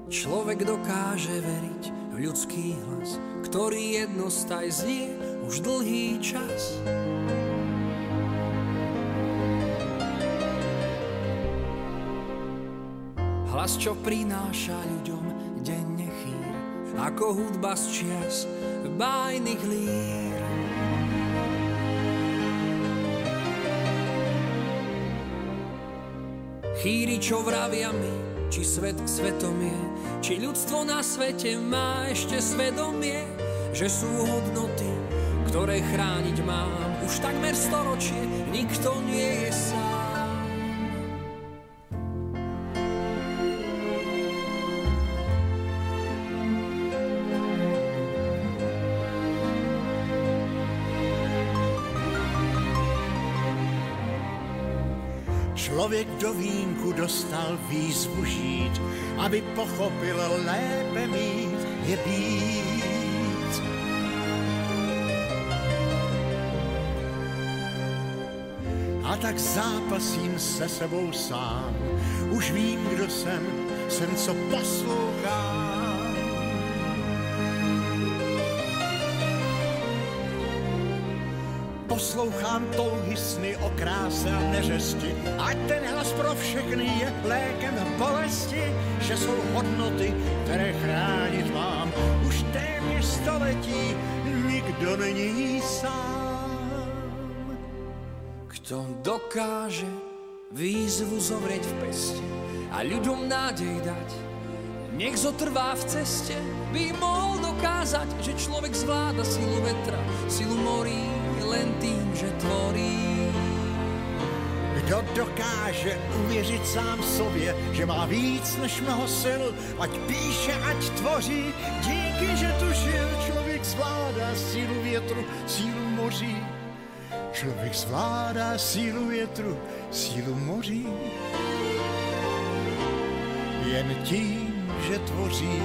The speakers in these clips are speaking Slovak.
Človek dokáže veriť v ľudský hlas, ktorý jednostaj znie už dlhý čas. Hlas, čo prináša ľuďom denne chýr, ako hudba z čias bájnych lír. Chýri, čo vravia mi, či svet svetom je, či ľudstvo na svete má ešte svedomie, že sú hodnoty, ktoré chrániť mám. Už takmer storočie nikto nie je sám. Člověk do vínku dostal výzvu žít, aby pochopil, lépe mít je být. A tak zápasím se sebou sám, už vím, kdo jsem co poslouchám. Poslouchám touhy, sny o kráse a neřesti, ať ten hlas pro všechny je lékem bolesti, že jsou hodnoty, které chránit mám. Už téměř století nikdo není sám. Kto dokáže výzvu zovrieť v peste a ľuďom nádej dať, nech zotrvá v ceste, by mohol dokázať, že človek zvláda silu vetra, silu morí, len tým, že tvorí. Kdo dokáže uvěřit sám sobě, že má víc než mnoho sil, ať píše, ať tvoří, díky, že tu žil, člověk zvládá sílu větru, sílu moří. Člověk zvládá sílu větru, sílu moří. Jen tím, že tvoří.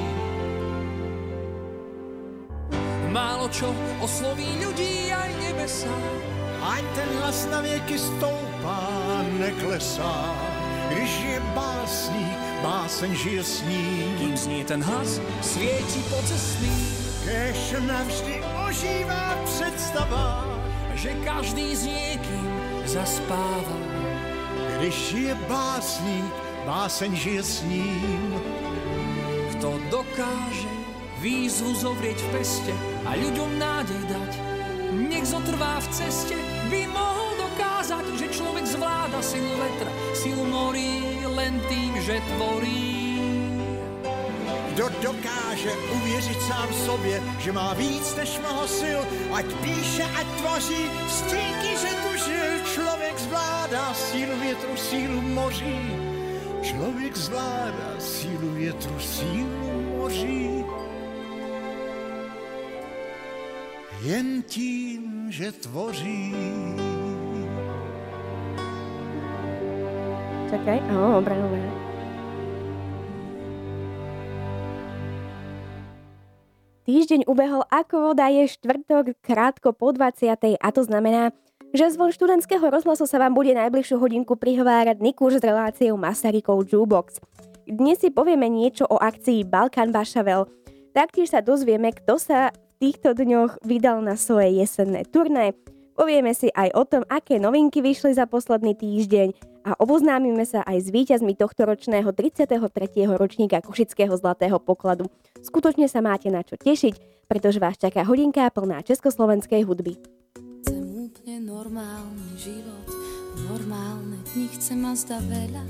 Málo čo osloví ľudí aj nebesá, ať ten hlas na věky stoupá, neklesá. Když je básník, báseň žije s ním. Kým znie ten hlas, svieti po cestný. Kéž navždy ožívá představa, že každý s niekým zaspáva. Když je básník, báseň žije s ním. Kto dokáže výzvu zovrieť v peste a ľuďom nádej dať, nech zotrvá v ceste, by mohol dokázať, že človek zvláda silu vetra, silu morí, len tým, že tvorí. Kdo dokáže uvěřit sám sobě, že má víc než mnoho sil, ať píše, ať tvoří, stíky, že tu žil, člověk zvládá sílu větru, sílu moří. Člověk zvládá sílu větru, sílu moří. Jen tím, že tvoří. Čakaj, obranové. Týždeň ubehol ako voda, je štvrtok krátko po 20. a to znamená, že zvon študentského rozhlasu sa vám bude najbližšiu hodinku prihovárať Nikuš s reláciou Masarykov Jukebox. Dnes si povieme niečo o akcii Balkán Bašavel. Taktiež sa dozvieme, kto sa v týchto dňoch vydal na svoje jesenné turné. Povieme si aj o tom, aké novinky vyšli za posledný týždeň a oboznámime sa aj s víťazmi tohtoročného 33. ročníka Košického zlatého pokladu. Skutočne sa máte na čo tešiť, pretože vás čaká hodinka plná československej hudby. Chcem úplne normálny život, normálne dni, chcem a zda veľa.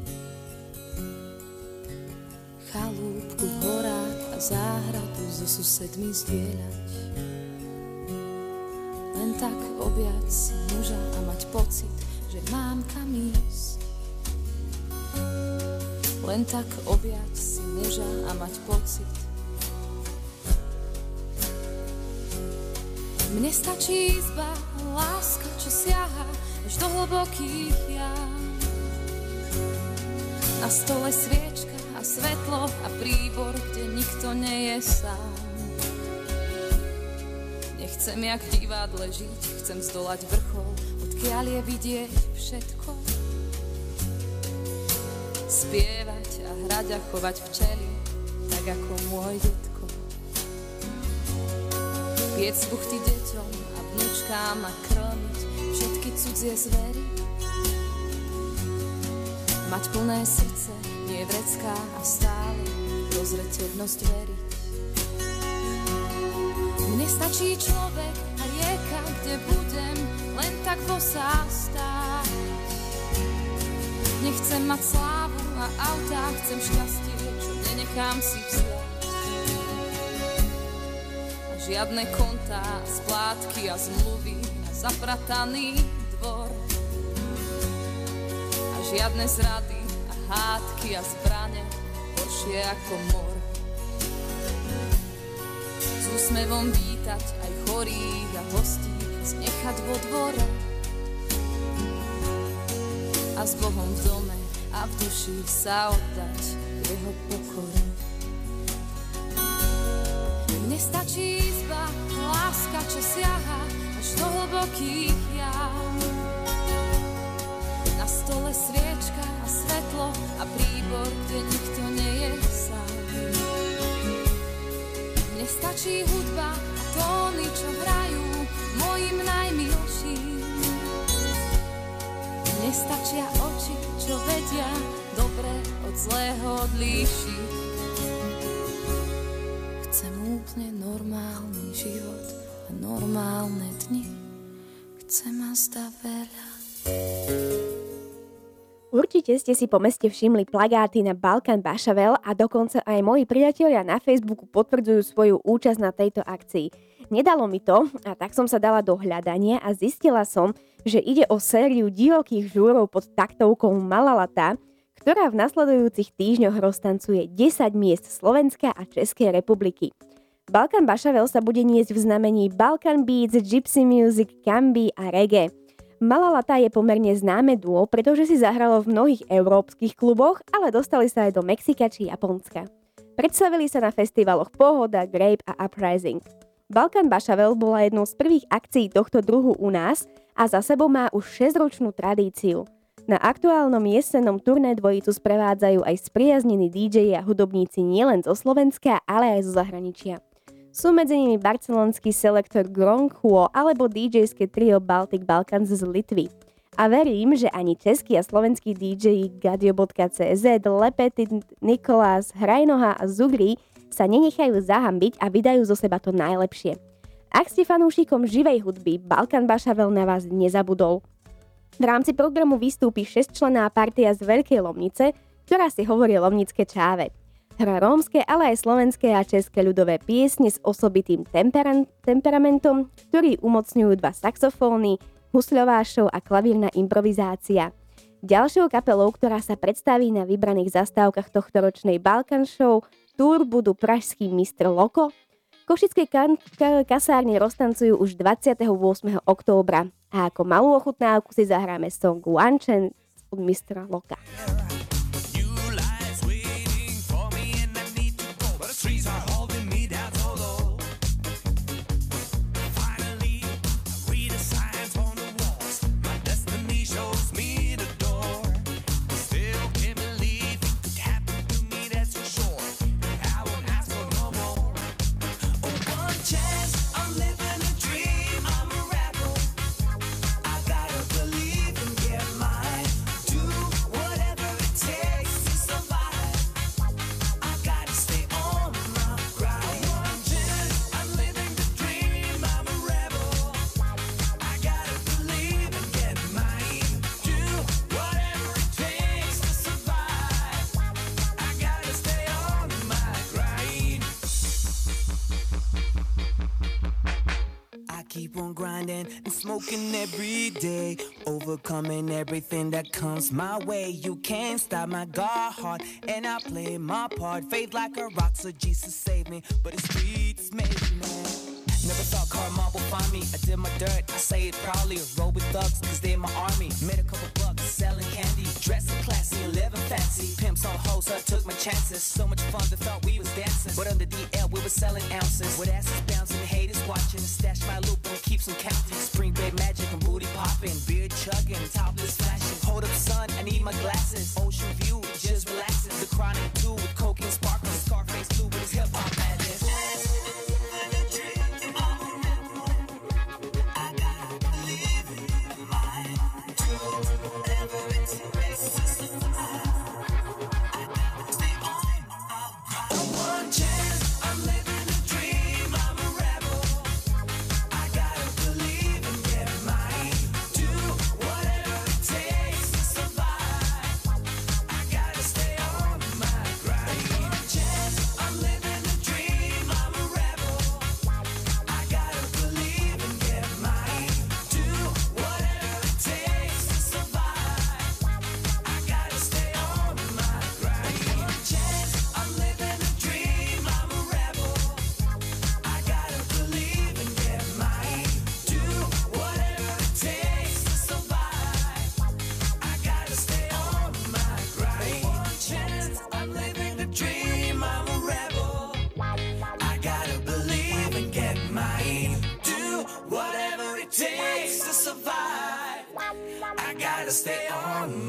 Chalúbku v horách a záhradu so susedmi zdieľať. Len tak objať si muža a mať pocit, že mám kam ísť. Len tak objať si muža a mať pocit. Mne stačí izba, láska, čo siaha až do hlbokých jam. Na stole sviečka a svetlo a príbor, kde nikto nie je sám. Nechcem jak v divadle žiť, chcem zdolať vrchol, odkiaľ je vidieť všetko. Spievať a hrať a chovať včely, tak ako môj detko. Piec buchty deťom a vnúčkám a krmiť všetky cudzie zvery. Mať plné srdce, nie vrecká a stále rozreteľnosť veriť. Mne stačí človek a rieka, kde budem len tak bosá stáť. Nechcem mať slávu a autá, chcem šťastie, čo nenechám si vziať. A žiadne kontá, splátky a zmluvy a zaprataný dvor. A žiadne zrady a hádky a zbrane, horšie ako mor. S úsmevom vítať aj chorých a hostí, znechať vo dvore. A s Bohom v dome a v duši sa oddať jeho pokore. Mne stačí izba, láska, čo siaha až do hlbokých jam. Na stole sviečka a svetlo a príbor, kde nikto nie je sám. Mne stačí hudba a tóny, čo hrajú mojim najmilším. Mne stačia oči, čo vedia dobre od zlého odlíšiť. Chcem úplne normálny život a normálne dni. Chcem a zda veľa. Určite ste si po meste všimli plagáty na Balkan Bašavel a dokonca aj moji priatelia na Facebooku potvrdzujú svoju účasť na tejto akcii. Nedalo mi to a tak som sa dala do hľadania a zistila som, že ide o sériu divokých žúrov pod taktovkou Malalata, ktorá v nasledujúcich týždňoch roztancuje 10 miest Slovenska a Českej republiky. Balkan Bašavel sa bude niesť v znamení Balkan Beats, Gypsy Music, Kambi a Reggae. Malalata je pomerne známe duo, pretože si zahralo v mnohých európskych kluboch, ale dostali sa aj do Mexika či Japonska. Predstavili sa na festivaloch Pohoda, Grape a Uprising. Balkan Bašavel bola jednou z prvých akcií tohto druhu u nás a za sebou má už 6-ročnú tradíciu. Na aktuálnom jesennom turné dvojicu sprevádzajú aj spriaznení DJ a hudobníci nielen zo Slovenska, ale aj zo zahraničia. Sú medzi nimi barcelonský selektor Gronchuo alebo DJ-ské trio Baltic Balkans z Litvy. A verím, že ani český a slovenský DJ Gadio.cz, Lepetit, Nikolás, Hrajnoha a Zugri sa nenechajú zahambiť a vydajú zo seba to najlepšie. Ak ste fanúšikom živej hudby, Balkan Bašavel na vás nezabudol. V rámci programu vystúpi 6-členná partia z Veľkej Lomnice, ktorá si hovorí Lomnické čáve. Hra rómske, ale aj slovenské a české ľudové piesne s osobitým temperamentom, ktorý umocňujú 2 saxofóny, husľová show a klavírna improvizácia. Ďalšou kapelou, ktorá sa predstaví na vybraných zastávkach tohtoročnej Balkan Show Tour, budú pražský Mr. Loko. Košické kasárne roztancujú už 28. októbra a ako malú ochutnávku si zahráme song One Chance od Mr. Loka. And smoking every day, overcoming everything that comes my way. You can't stop my God heart, and I play my part. Faith like a rock, so Jesus saved me, but the streets made me mad. Never thought karma would find me. I did my dirt, I say it proudly. Roll with thugs, cause they're my army. Made a couple bucks, selling candy. Dressing classy, living fancy. Pimps on hoes, I took my chances. So much fun, they thought we was dancing. But under the L, we were selling ounces. With asses bouncing, haters watching. Stash my loop and keep some counting. Spring Bay magic and booty popping. Beer chugging, topless flashing. Hold up, son, I need my glasses. Ocean view, just relaxing. The Chronic 2 with coke and sparkling. Scarface 2 with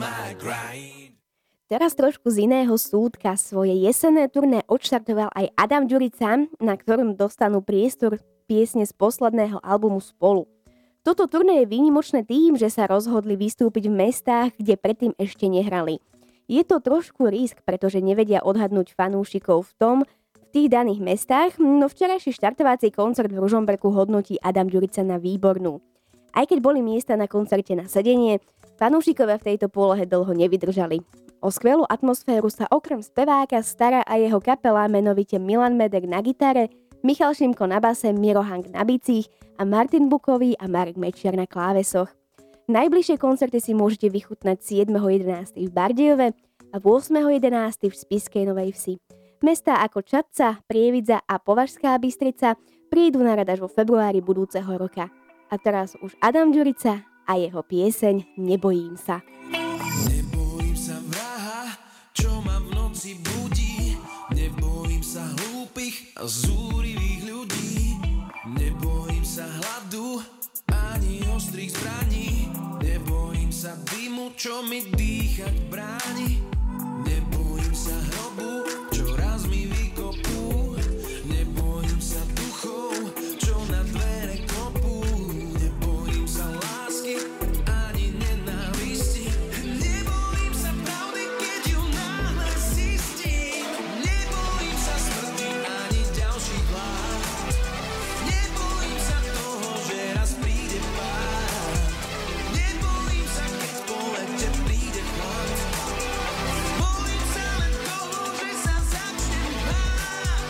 my grind. Teraz trošku z iného súdka. Svoje jesenné turné odštartoval aj Adam Ďurica, na ktorom dostanú priestor piesne z posledného albumu Spolu. Toto turné je výnimočné tým, že sa rozhodli vystúpiť v mestách, kde predtým ešte nehrali. Je to trošku risk, pretože nevedia odhadnúť fanúšikov v tých daných mestách, no včerajší štartovací koncert v Ružomberku hodnotí Adam Ďurica na výbornú. Aj keď boli miesta na koncerte na sedenie, fanúšikovia v tejto polohe dlho nevydržali. O skvelú atmosféru sa okrem speváka stará aj jeho kapela, menovite Milan Medek na gitare, Michal Šimko na base, Miro Hank na bicích a Martin Bukový a Marek Mečiar na klávesoch. Najbližšie koncerty si môžete vychutnať 7.11. v Bardejove a 8.11. v Spišskej Novej Vsi. Mestá ako Čadca, Prievidza a Považská Bystrica prídu na rad až vo februári budúceho roka. A teraz už Adam Ďurica a jeho pieseň Nebojím sa. Nebojím sa vraha, čo ma v noci budí. Nebojím sa hlúpych a zúrivých ľudí. Nebojím sa hladu ani ostrých zbraní. Nebojím sa dymu, čo mi dýchať bráni. Nebojím sa hrobu, čo raz mi vykopú. Nebojím sa duchov, čo na dvere kopú. Nebojím sa lásky ani nenávisti. Nebojím sa pravdy, keď ju náhle zistím. Nebojím sa smrti ani ďalších vlád. Nebojím sa toho, že raz príde pád. Nebojím sa, keď po lete príde chlad. Bojím sa len toho, že sa začnem báť.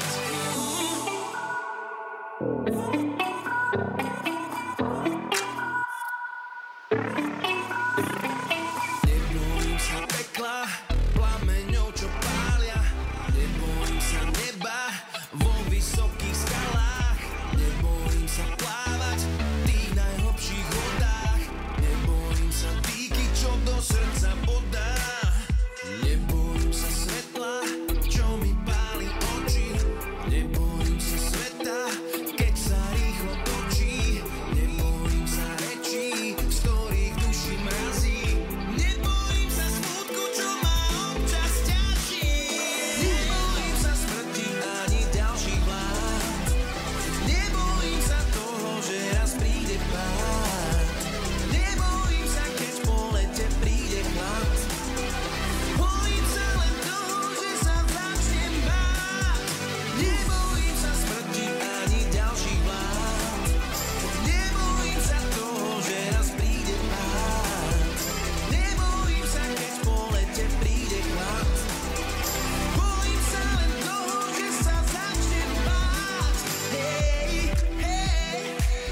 Nebojím sa pekla, plameňov, čo pália. Nebojím sa neba vo vysokých skalách. Nebojím sa plávať v tých najhlbších vodách. Nebojím sa dýky, čo do srdca bodá. Nebojím sa svetla, čo mi páli oči. Nebojím sa sveta, keď sa rýchlo točí. Nebojím sa rečí, z ktorých duši mrazí. Nebojím sa smutku, čo ma občas ťaží. Nebojím sa smrti ani ďalších vlád. Nebojím sa toho, že raz príde pád. Nebojím sa, keď po lete príde chlad. Bojím sa len toho, že sa začnem báť. Nebojím sa smrti ani ďalších vlád. Nebojím sa toho, že raz príde pád. Nebojím sa, keď po lete príde chlad. Bojím sa len toho, že sa začnem báť. Hej, hej.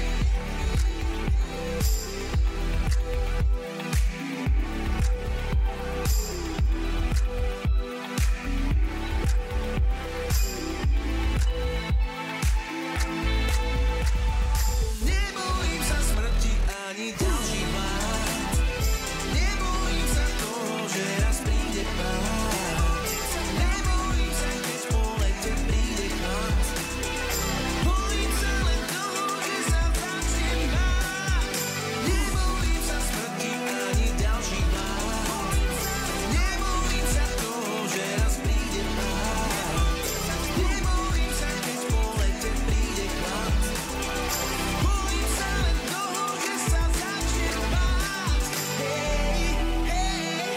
Nebojím sa smrti ani ďalších vlád. Nebojím sa toho, že raz príde pád. Nebojím sa, keď po lete príde chlad. Bojím sa len toho, že sa začnem báť. Nebojím sa smrti ani ďalších vlád. Nebojím sa toho, že raz príde pád. Nebojím sa, keď po lete príde chlad. Bojím sa len toho, že sa začnem báť. Hej, hej.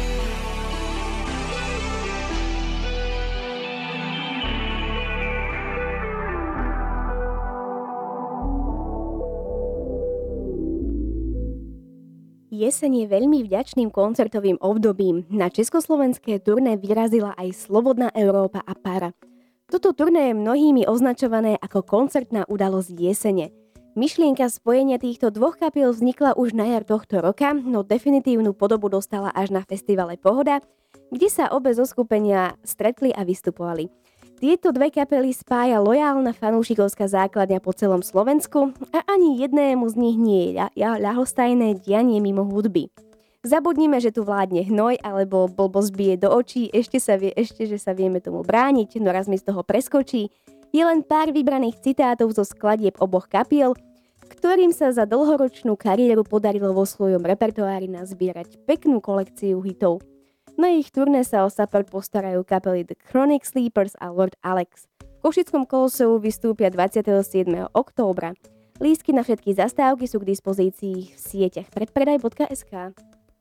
Jeseň je veľmi vďačným koncertovým obdobím. Na československé turné vyrazila aj Slobodná Európa a Para. Toto turné je mnohými označované ako koncertná udalosť jesene. Myšlienka spojenia týchto dvoch kapiel vznikla už na jar tohto roka, no definitívnu podobu dostala až na festivale Pohoda, kde sa obe zoskupenia stretli a vystupovali. Tieto dve kapely spája lojálna fanúšikovská základňa po celom Slovensku a ani jednému z nich nie je ľahostajné dianie mimo hudby. Zabudnime, že tu vládne hnoj alebo blbosť bije do očí, ešte že sa vieme tomu brániť, no raz mi z toho preskočí. Je len pár vybraných citátov zo skladieb oboch kapiel, ktorým sa za dlhoročnú kariéru podarilo vo svojom repertoári nazbierať peknú kolekciu hitov. Na ich turné sa o support postarajú kapely The Chronic Sleepers a Lord Alex. V Košickom Koloseu vystúpia 27. októbra. Lístky na všetky zastávky sú k dispozícii v sieťach predpredaj.sk.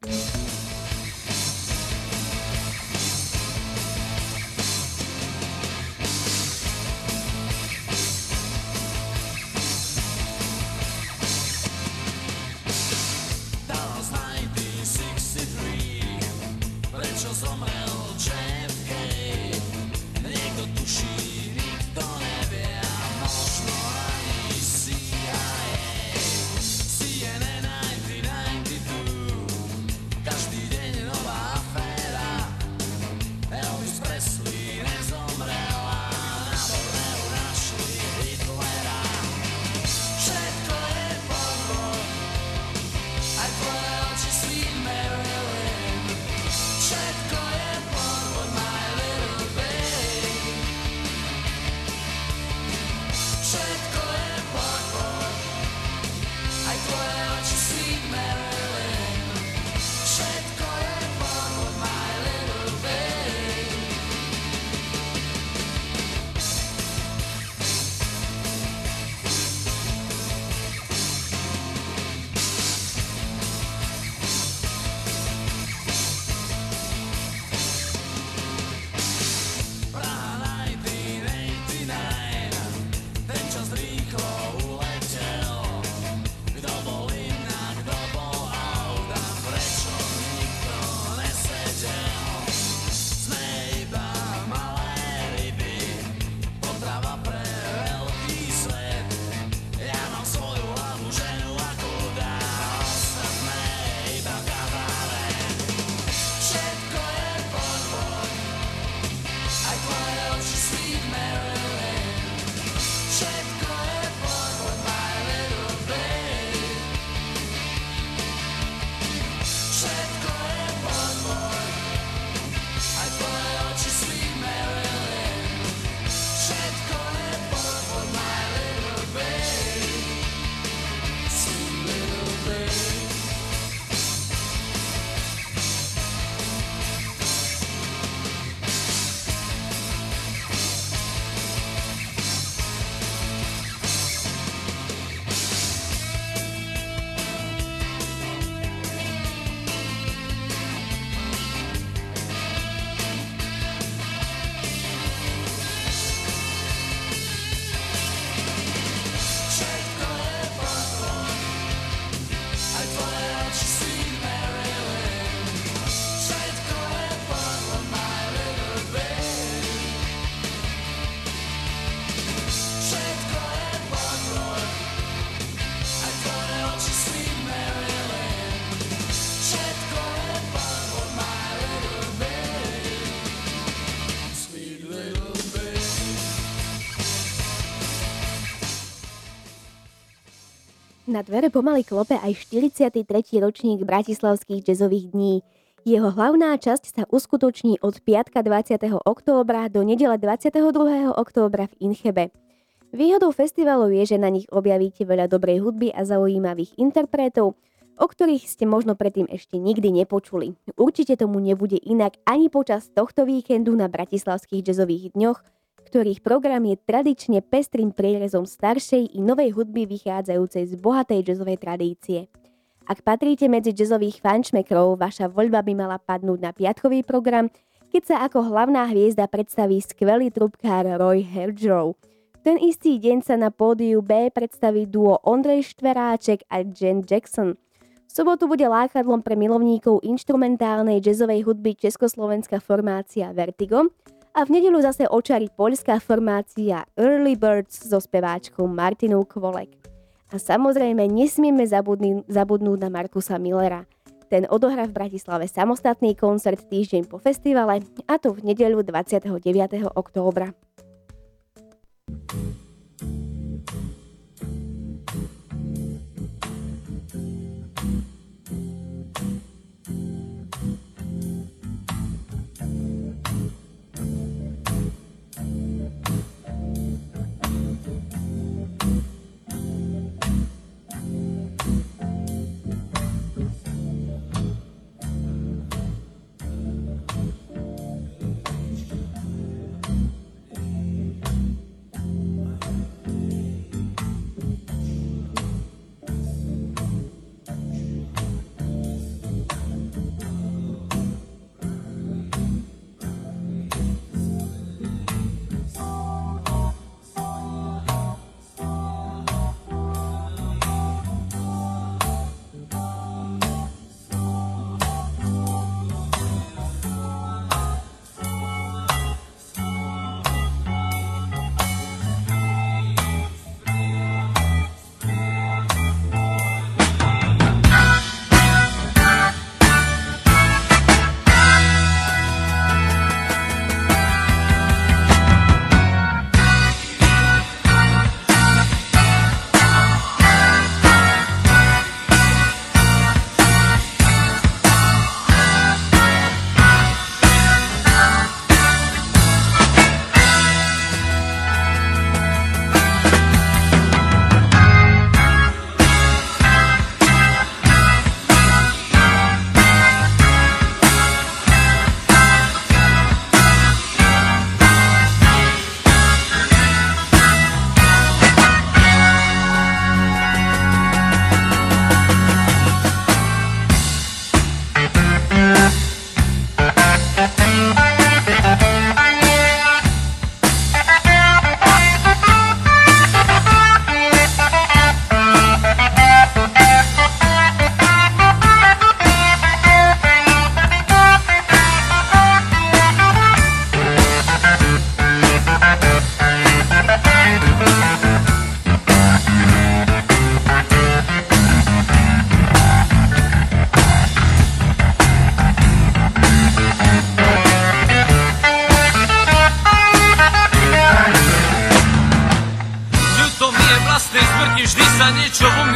Na dvere pomaly klope aj 43. ročník bratislavských jazzových dní. Jeho hlavná časť sa uskutoční od piatka 20. októbra do nedele 22. októbra v Inchebe. Výhodou festivalu je, že na nich objavíte veľa dobrej hudby a zaujímavých interpretov, o ktorých ste možno predtým ešte nikdy nepočuli. Určite tomu nebude inak ani počas tohto víkendu na bratislavských jazzových dňoch, ktorých program je tradične pestrým prierezom staršej i novej hudby vychádzajúcej z bohatej jazzovej tradície. Ak patríte medzi jazzových fančmekrov, vaša voľba by mala padnúť na piatkový program, keď sa ako hlavná hviezda predstaví skvelý trubkár Roy Hargrove. Ten istý deň sa na pódiu B predstaví duo Ondrej Štveráček a Jen Jackson. V sobotu bude lákadlom pre milovníkov inštrumentálnej jazzovej hudby československá formácia Vertigo a v nedeľu zase očarí poľská formácia Early Birds so speváčkou Martinou Kvolek. A samozrejme nesmieme zabudnúť na Markusa Millera. Ten odohrá v Bratislave samostatný koncert týždeň po festivale, a to v nedeľu 29. októbra.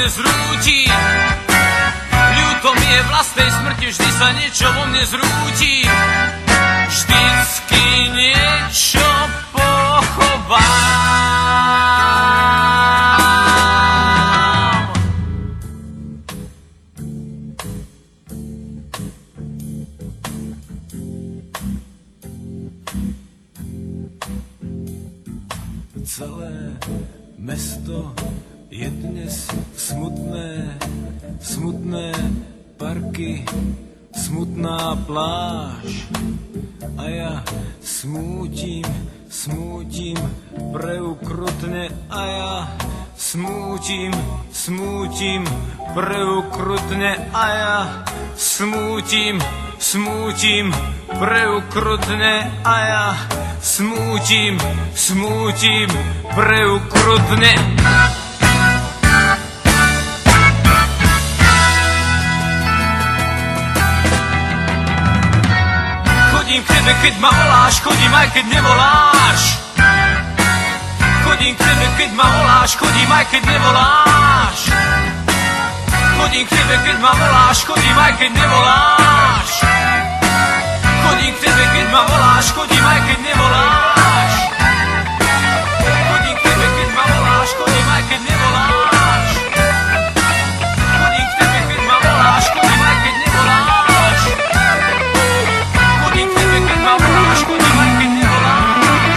mne zrúti. Ľúto mi je vlastnej smrti, vždy sa niečo vo mne zrúti. Vždycky niečo pochovám. Celé mesto je dnes smutné, smutné parky, smutná pláž. A ja smútim, smútim preukrutne. A ja smútim, smútim preukrutne. A ja smútim, smútim preukrutne. A ja smútim, smútim preukrutne. Chodím k tebe, keď ma voláš, chodím aj keď nevoláš. Chodím k tebe, keď ma voláš, chodím aj keď nevoláš. Chodím k tebe, keď ma voláš, chodím aj keď nevoláš. Chodím k tebe, keď ma voláš, chodím aj keď nevoláš. Chodím k tebe, keď ma voláš, chodím aj keď nevoláš. Chodím k tebe, keď ma voláš, chodím aj keď nevoláš. Chodím k tebe, keď ma voláš, chodím aj keď nevoláš.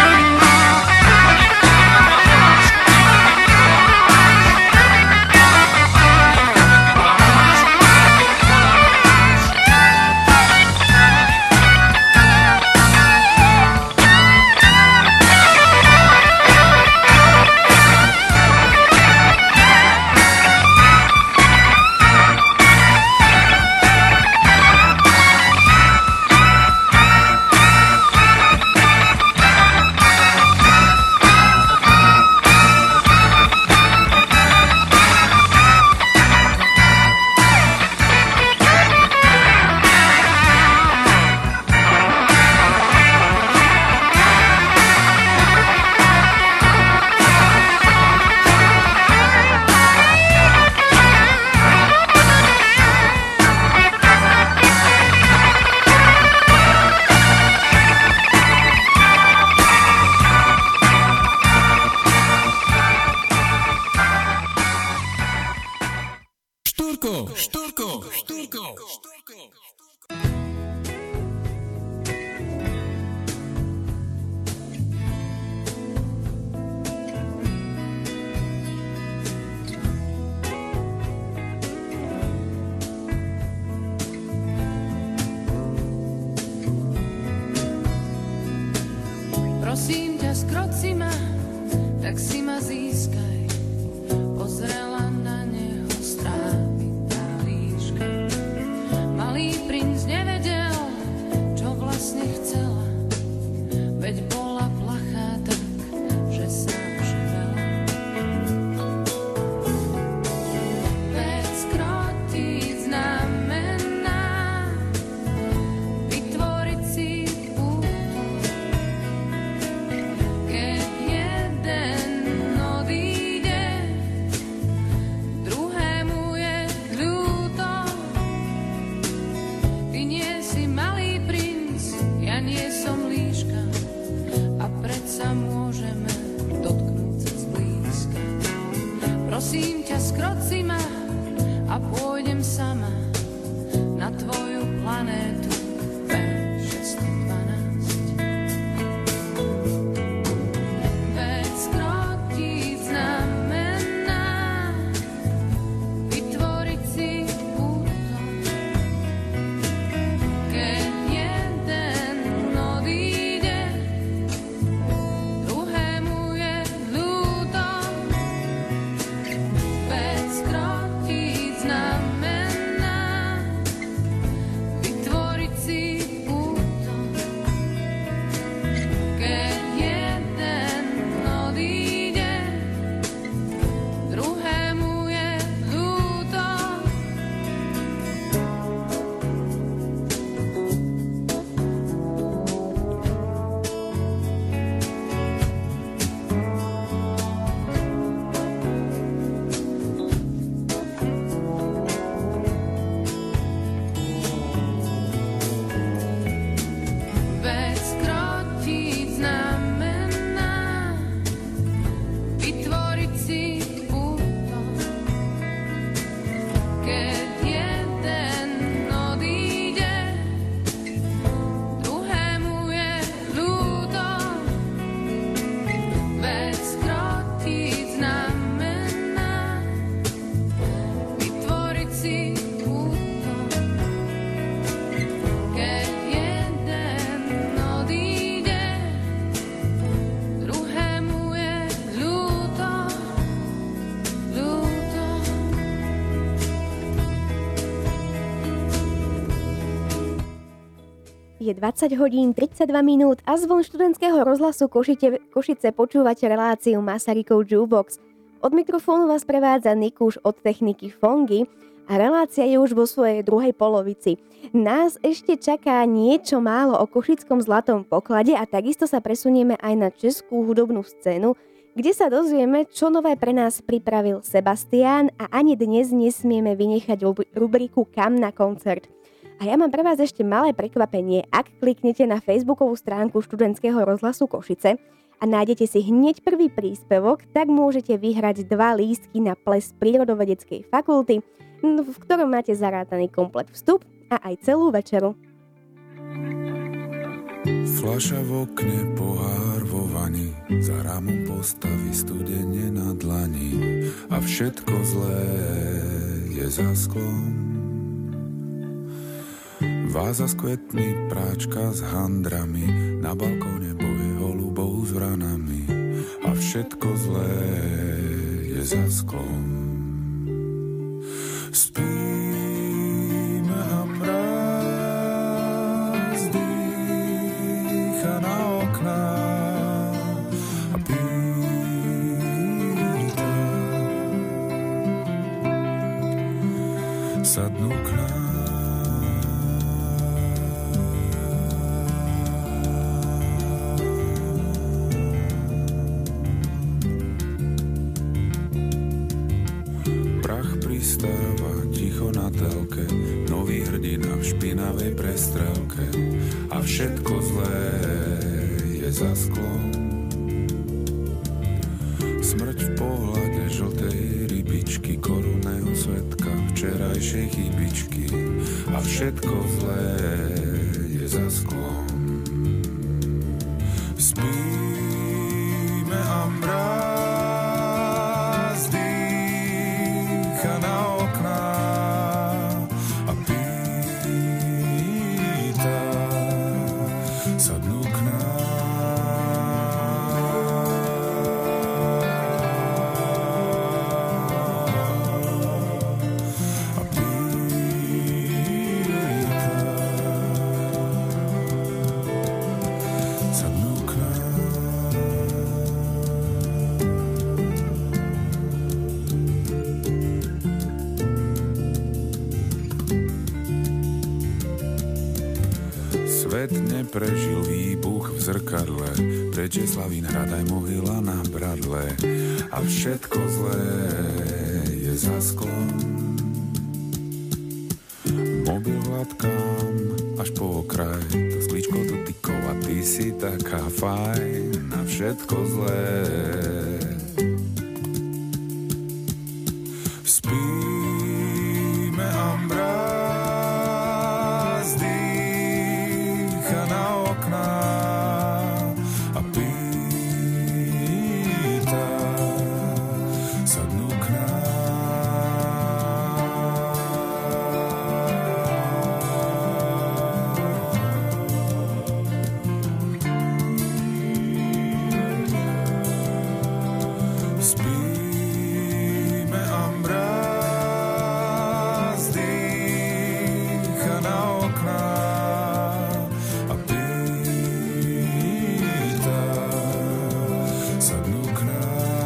Prosím ťa, skroť si ma, tak si ma získaj. Pozrela na neho strávy tá líška. Malý princ nevedel, čo vlastne chcela, veď bola plachá tak, že sa ožrela. Veď skrotiť znamená vytvoriť si útok, keď jeden odíde. Je 20 hodín 32 minút a zvon študentského rozhlasu Košice počúvate reláciu Masarykov Jukebox. Od mikrofónu vás prevádza Nikuš od techniky Fongy a relácia je už vo svojej druhej polovici. Nás ešte čaká niečo málo o košickom zlatom poklade a takisto sa presunieme aj na českú hudobnú scénu, kde sa dozvieme, čo nové pre nás pripravil Sebastián a ani dnes nesmieme vynechať rubriku Kam na koncert. A ja mám pre vás ešte malé prekvapenie. Ak kliknete na facebookovú stránku študentského rozhlasu Košice a nájdete si hneď prvý príspevok, tak môžete vyhrať 2 lístky na ples prírodovedeckej fakulty, v ktorom máte zarátaný komplet vstup a aj celú večeru. Fľaša v okne, pohár vo vani, za rámom postaví studenie na dlani a všetko zlé je za sklom. Váza z kvetmi, práčka s handrami, na balkóne boje holubov s vranami a všetko zlé je za sklom. Spíme a mráz dýcha na okná a pýta, sadnú k nám. Pristáva ticho na telke, nový hrdina v špinavej prestrelke a všetko zlé je za sklom. Smrť v pohľade žltej rybičky, korunného svetka včerajšej chybičky a všetko zlé je za sklom. Spíme a mráz dýcha na okná a pýta, sadnú k nám. A pýta, sadnú k nám. Svet neprežil výbuch v zrkadle, preč je Slavinhrad aj mohyla na bradle a všetko zlé je za sklom. Mobil hladkám až po okraj, to sklíčko dotykov a ty si taká fajn a všetko zlé. Spíme a mráz dýcha na okná a pýta, sadnú k nám. Spíme a mráz dýcha na okná a pýta, sadnú k nám.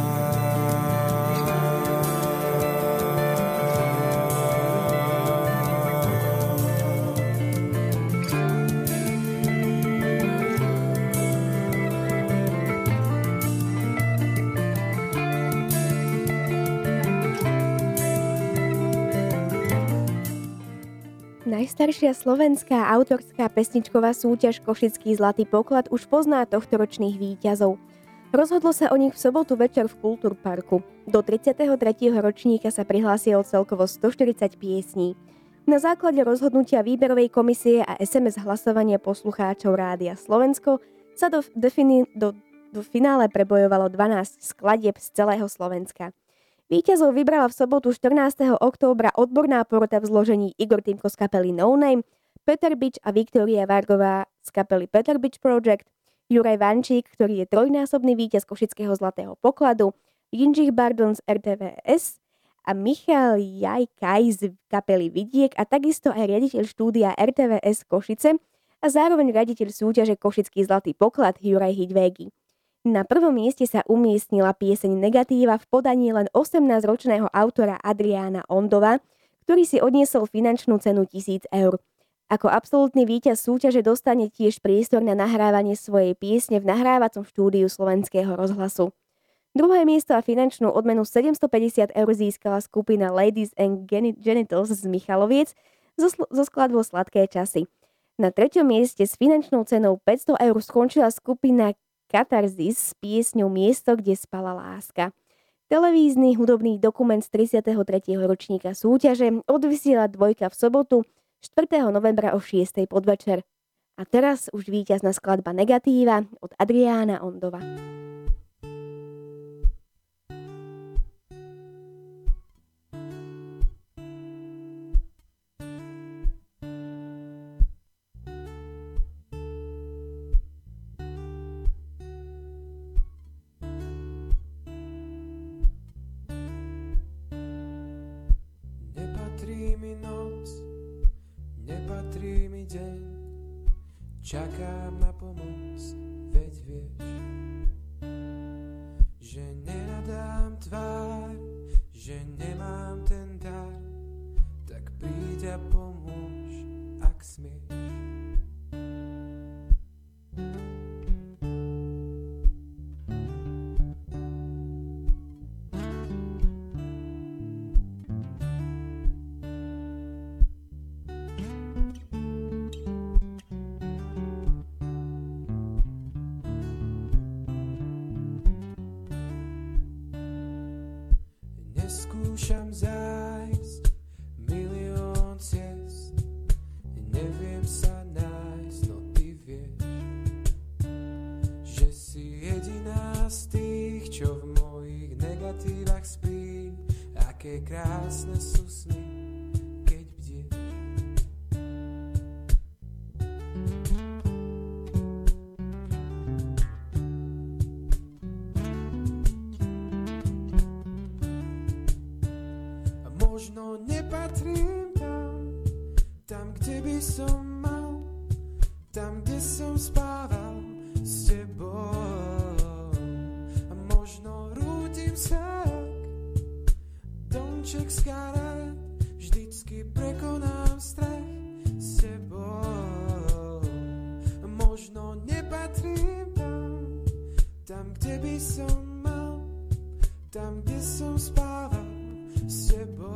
Najstaršia slovenská autorská pesničková súťaž Košický zlatý poklad už pozná tohtoročných víťazov. Rozhodlo sa o nich v sobotu večer v Kultúrparku. Do 33. ročníka sa prihlásilo celkovo 140 piesní. Na základe rozhodnutia výberovej komisie a SMS hlasovania poslucháčov Rádia Slovensko sa do finále prebojovalo 12 skladieb z celého Slovenska. Víťazov vybrala v sobotu 14. októbra odborná porota v zložení Igor Týmko z kapely No Name, Peter Bič a Viktória Vargová z kapely Peter Bič Project, Juraj Vančík, ktorý je trojnásobný víťaz Košického zlatého pokladu, Jindřich Bardon z RTVS a Michal Jajkaj z kapely Vidiek a takisto aj riaditeľ štúdia RTVS Košice a zároveň riaditeľ súťaže Košický zlatý poklad Juraj Hidvégy. Na prvom mieste sa umiestnila pieseň Negatíva v podaní len 18-ročného autora Adriána Ondova, ktorý si odniesol finančnú cenu 1000 eur. Ako absolútny víťaz súťaže dostane tiež priestor na nahrávanie svojej piesne v nahrávacom štúdiu Slovenského rozhlasu. Druhé miesto a finančnú odmenu 750 eur získala skupina Ladies and Genitals z Michaloviec zo skladbou Sladké časy. Na treťom mieste s finančnou cenou 500 eur skončila skupina Katarzis s piesňou Miesto, kde spala láska. Televízny hudobný dokument z 33. ročníka súťaže odvysiela Dvojka v sobotu 4. novembra o 6. podvečer. A teraz už víťazná skladba Negatíva od Adriána Ondova. Nepatrí mi deň, čakám na pomoc, veď vieš, že nenadám tvár, že nemám ten dar, tak príď a pomôž, ak smieš. Skúšam zájsť milión ciest, neviem sa nájsť, no ty vieš, že si jediná z tých, čo v mojich negatívach spí. Aké krásne sú sny, keď bdieš. Možno nepatrím tam, kde by som mal, tam, kde som spával s tebou. A možno rútim sa jak domček z karát, vždycky prekonám strach s tebou. A možno nepatrím tam, kde by som mal, tam, kde som spával s tebou.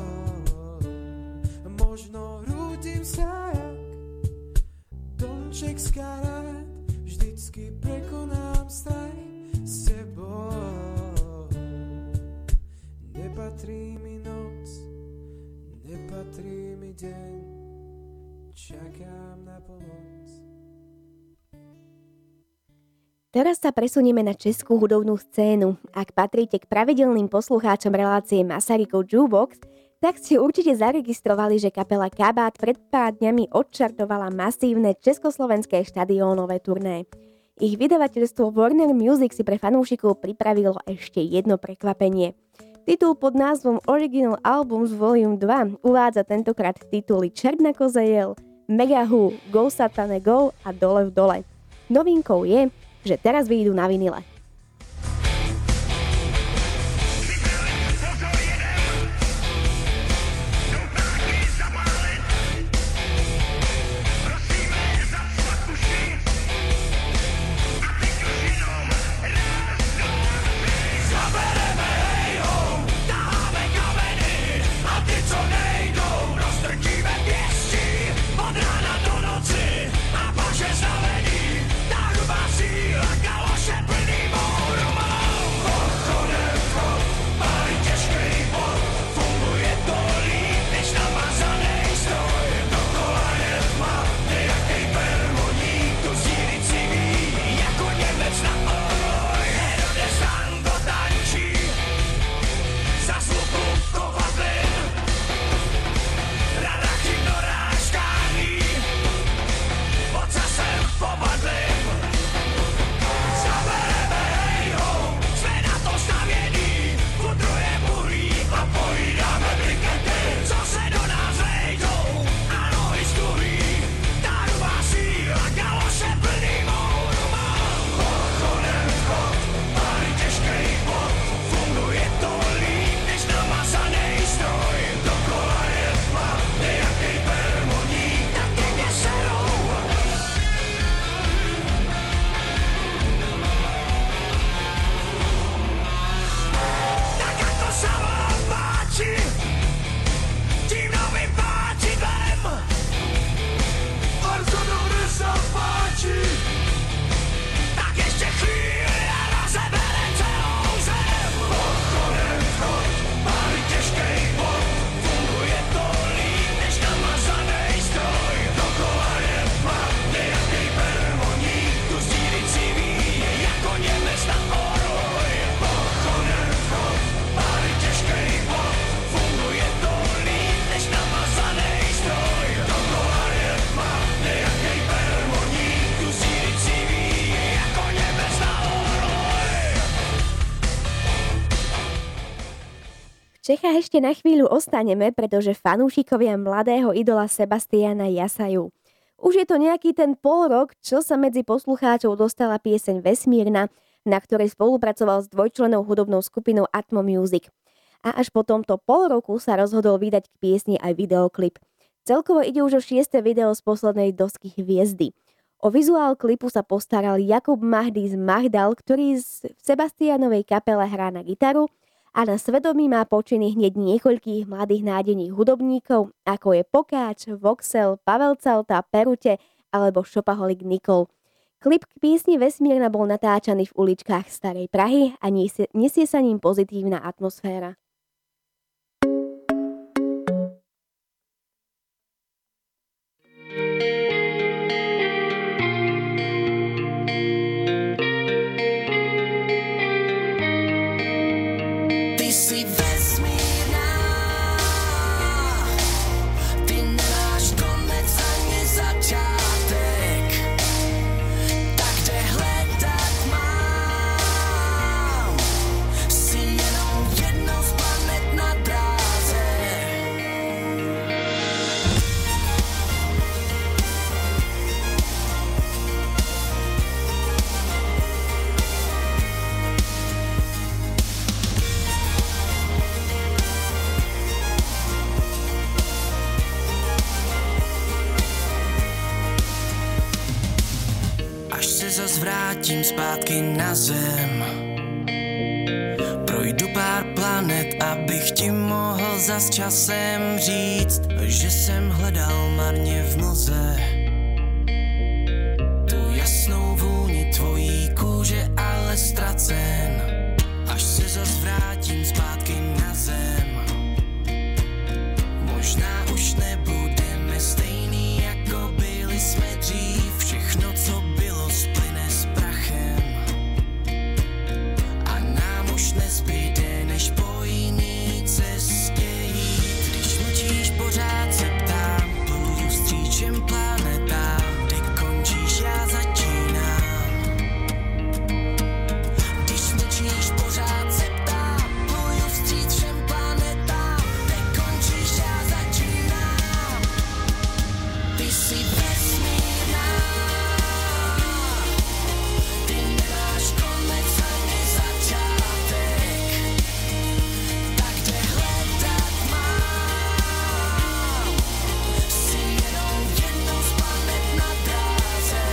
Možno rútim sa jak domček z karát, vždycky prekonám strach s tebou. Nepatrí mi noc, nepatrí mi deň, čakám na pomoc. Teraz sa presunieme na českú hudobnú scénu. Ak patríte k pravidelným poslucháčom relácie Masarykov Jukebox, tak ste určite zaregistrovali, že kapela Kabát pred pár dňami odčartovala masívne československé štadiónové turné. Ich vydavateľstvo Warner Music si pre fanúšikov pripravilo ešte jedno prekvapenie. Titul pod názvom Original Albums Volume 2 uvádza tentokrát tituly Čert na koze jel, Mega Who, Go Satane Go a Dole v dole. Novinkou je, že teraz vyjdú na vinile. Pretty Čechách ešte na chvíľu ostaneme, pretože fanúšikovia mladého idola Sebastiana jasajú. Už je to nejaký ten polrok, čo sa medzi poslucháčov dostala pieseň Vesmírna, na ktorej spolupracoval s dvojčlennou hudobnou skupinou Atmo Music. A až po tomto pol roku sa rozhodol vydať k piesni aj videoklip. Celkovo ide už o 6. video z poslednej dosky Hviezdy. O vizuál klipu sa postaral Jakub Mahdy z Mahdal, ktorý v Sebastianovej kapele hrá na gitaru a na svedomí má počiny hneď niekoľkých mladých nádejných hudobníkov, ako je Pokáč, Voxel, Pavel Calta, Perute alebo Šopaholik Nikol. Klip k piesni Vesmírna bol natáčaný v uličkách Starej Prahy a nesie sa ním pozitívna atmosféra. Vrátím zpátky na zem. Projdu pár planet, abych ti mohl zas časem říct, že jsem hledal marně v mlze tu jasnou vůni tvojí kůže, ale ztracen. Až se zas vrátím zpátky na zem, možná už nebudeme stejný, jako byli jsme dřív. Všechno, co bylo, splyne s prachem a nám už nezbyde, než po jiný cestě jít. Když mlčíš, pořád se ptám, pluju stříčem planetám, kde končíš, já začínám. Když mlčíš, pořád se ptám, pluju vstříc všem planetám, kde končíš, já začínám. Ty jsi vesmírná, ty nemáš konec ani začátek, tak kde hledat mám, jsi jenom jednou z planet na dráze.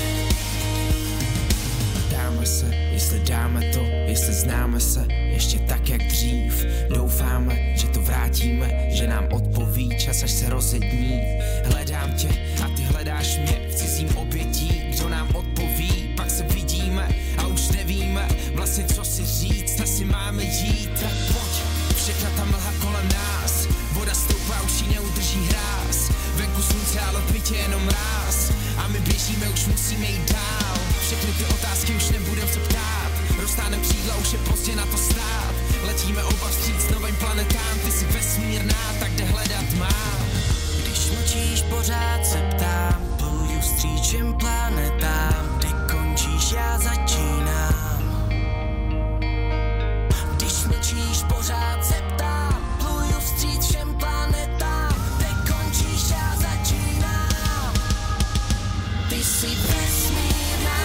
Dáme se, jestli dáme to, jestli známe se, ještě tak jak dřív. Doufáme, že to vrátíme, že nám odpoví čas, až se rozední. Hledám tě a ty hledáš mě v cizím obětí. Kdo nám odpoví, pak se vidíme a už nevíme vlastně, co si říct, asi máme jít. Tak pojď, všechna ta mlha kolem nás, voda stoupá, už ji neudrží hráz. Venku slunce, ale v bytě jenom mráz a my běžíme, už musíme jít dál. Všechny ty otázky už nebudem se ptát, roztáhnem křídla, už je pozdě na to stát. Letíme oba vstříc novým planetám, ty jsi vesmírná, tak kde hledat mám. Když mlčíš, pořád se ptám, pluju stříčem planetám, kde končíš, já začínám. Když mlčíš, pořád se ptám, pluju vstříc všem planetám, kde končíš, já začínám. Ty jsi vesmírná,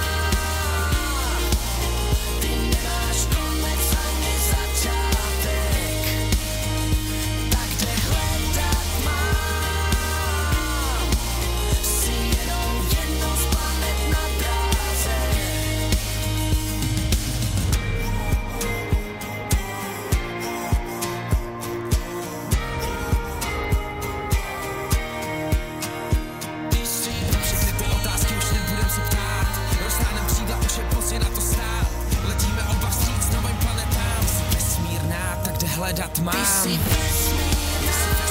ty nemáš konec ani začátek, tak kde hledat mám, jsi jenom jednou z planet na dráze. Ty jsi Všechny ty otázky už nebudem se ptát, roztáhnem křídla, už je pozdě na to stát. Letíme oba vstříc novým planetám, jsi vesmírná, tak kde hledat mám. Ty jsi vesmírná,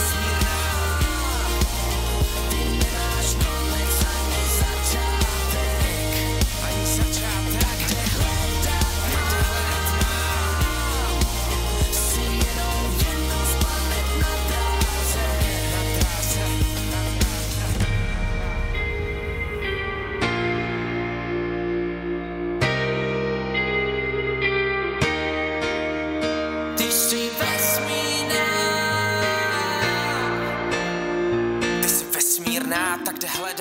ty nemáš konec ani začátek, tak kde hledat mám, jsi jenom jednou z planet na dráze. Ty jsi vesmírná,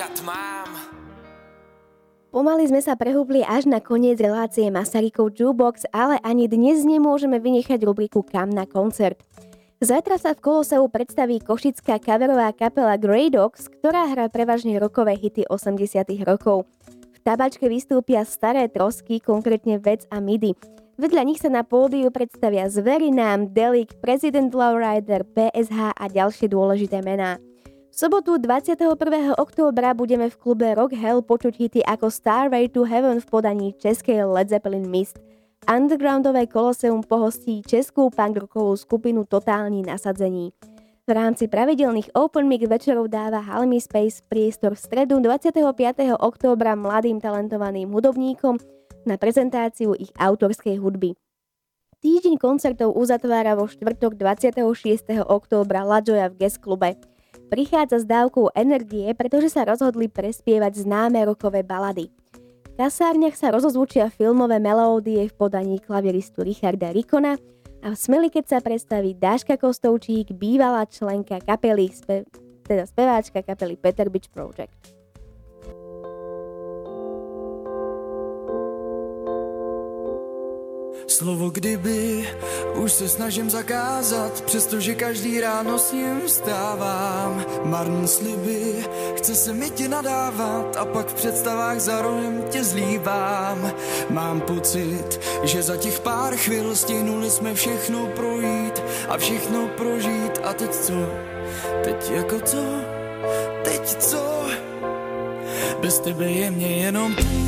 povedať mám. Pomaly sme sa prehúpli až na koniec relácie Masarykov Jukebox, ale ani dnes nemôžeme vynechať rubriku Kam na koncert. Zajtra sa v Koloseu predstaví košická coverová kapela Grey Dogs, ktorá hrá prevažne rockové hity 80 rokov. V Tabačke vystúpia Staré trosky, konkrétne Vec a Midi. Vedľa nich sa na pódiu predstavia Zverinám, Delik, President Lowrider, PSH a ďalšie dôležité mená. V sobotu 21. októbra budeme v klube Rock Hell počuť hity ako Starway to Heaven v podaní českej Led Zeppelin Mist. Undergroundové Koloseum pohostí českú punkrockovú skupinu Totální nasadzení. V rámci pravidelných open mic večerov dáva Halmy Space priestor v stredu 25. októbra mladým talentovaným hudobníkom na prezentáciu ich autorskej hudby. Týždeň koncertov uzatvára vo štvrtok 26. októbra La Jolla v Guest klube. Prichádza s dávkou energie, pretože sa rozhodli prespievať známe rockové balady. V kasárniach sa rozozvučia filmové melódie v podaní klaviristu Richarda Rikona a v Smeli-Keď sa predstaví Dáška Kostovčík, bývalá členka kapely, speváčka kapely Peter Beach Project. Slovo kdyby už se snažím zakázat, přestože každý ráno s ním vstávám. Marný sliby, chce se mi ti nadávat a pak v představách za rohem tě zlívám. Mám pocit, že za těch pár chvil stihnuli jsme všechno projít a všechno prožít. A teď co? Teď jako co? Teď co? Bez tebe je mě jenom půl.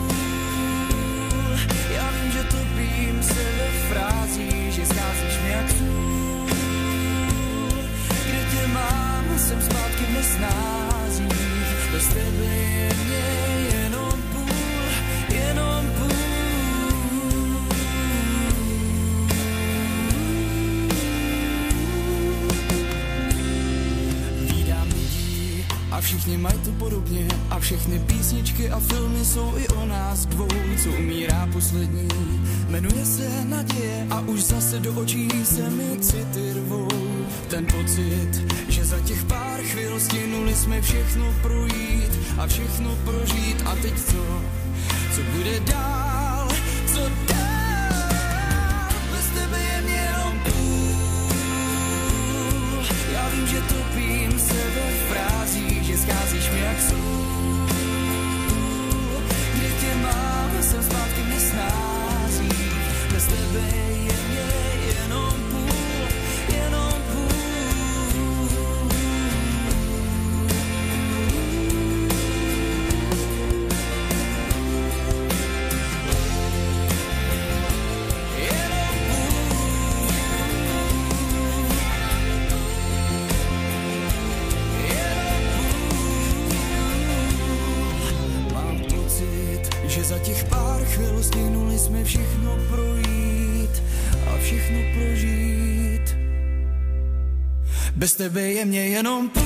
Že scházíš mi jak sůl. Kde tě mám, jsem zpátky v nesnázích. Bez tebe je mě jenom půl, jenom půl. Vídám lidí a všichni mají to podobně a všechny písničky a filmy jsou i o nás dvou, co umírá poslední. Jmenuje se naděje a už zase do očí se mi city rvou. Ten pocit, že za těch pár chvil stihnuli jsme všechno projít a všechno prožít. A teď co? Co bude dál? Co dál? Bez tebe je mě jenom půl. Já vím, že topím se ve frázích, že scházíš mi jak sůl. Kde tě mám, jsem zpátky v nesnázích. Bez tebe je mě jenom půl, jenom půl. Jenom půl. Jenom půl. Mám pocit, že za těch pár chvil stihnuli jsme všechno projít a všechno prožít. Bez tebe je mě jenom půl.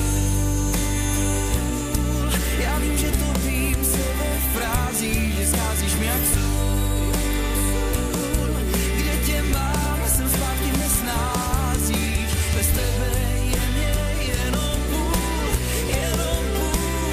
Já vím, že topím se ve frázích, že scházíš mi jak sůl. Kde tě mám, jsem zpátky v nesnázích. Bez tebe je mě jenom půl, jenom půl.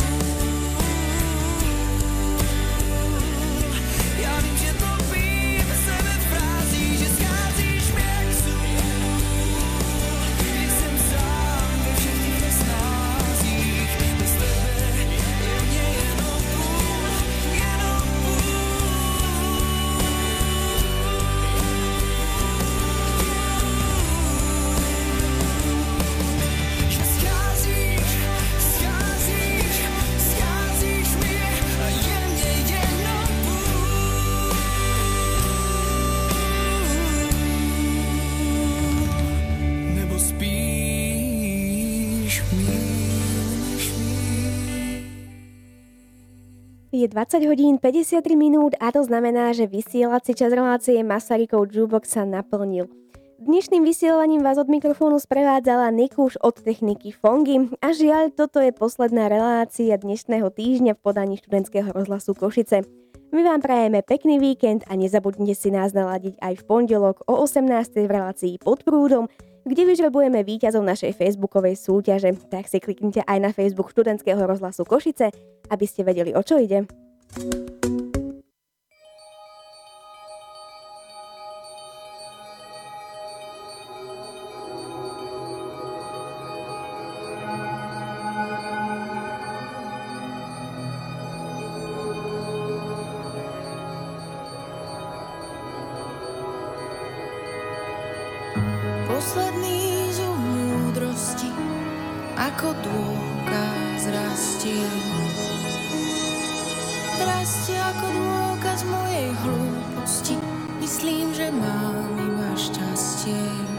Já vím, že topím se ve frázích, že scházíš mi jak sůl. Když jsem sám ve všech těch nesnázích. Bez tebe je mě jenom půl, jenom půl. Že scházíš, scházíš, scházíš mi a je mě jenom půl. Nebo spíš míň než míň. Je 20 hodín 53 minút a to znamená, že vysielací čas relácie Masarykov Jukebox sa naplnil. Dnešným vysielaním vás od mikrofónu sprevádzala Nikuš od techniky Fongy a žiaľ, toto je posledná relácia dnešného týždňa v podaní študentského rozhlasu Košice. My vám prajeme pekný víkend a nezabudnite si nás naladiť aj v pondelok o 18:00 v relácii Pod prúdom, kde vyžrebujeme víťazov našej facebookovej súťaže. Tak si kliknite aj na Facebook Študentského rozhlasu Košice, aby ste vedeli, o čo ide. Posledný zub múdrosti ako dôkaz rastie. Rastie ako dôkaz mojej hlúposti. Myslím, že mám iba šťastie.